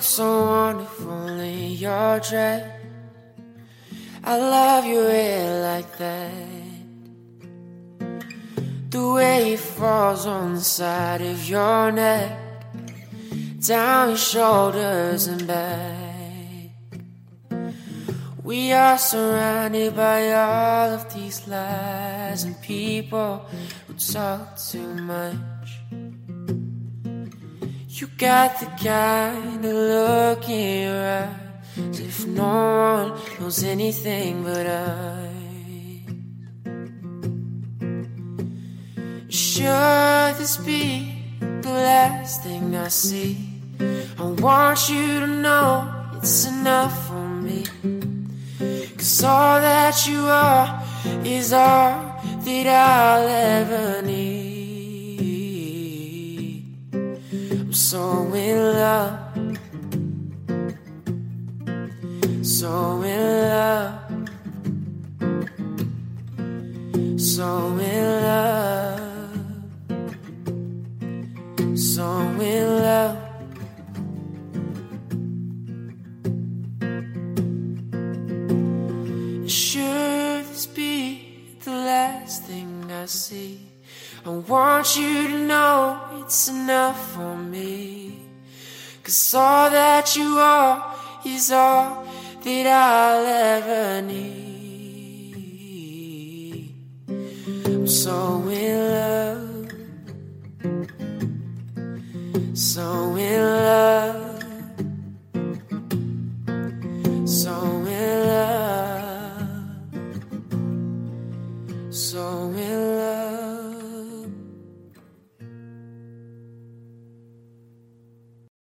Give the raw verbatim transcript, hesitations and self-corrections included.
so wonderful in your dress. I love your hair like that. The way it falls on the side of your neck, down your shoulders and back. We are surrounded by all of these lies and people who talk too much. You got the kind of look in your eyes as if no one knows anything but I. Should this be the last thing I see? I want you to know it's enough for me. 'Cause all that you are is all that I'll ever need. I'm so in love, so in love, so in love, so in love. Should this be the last thing I see? I want you to know it's enough for me. 'Cause all that you are is all that I'll ever need. I'm so in love, so in love, so in love, so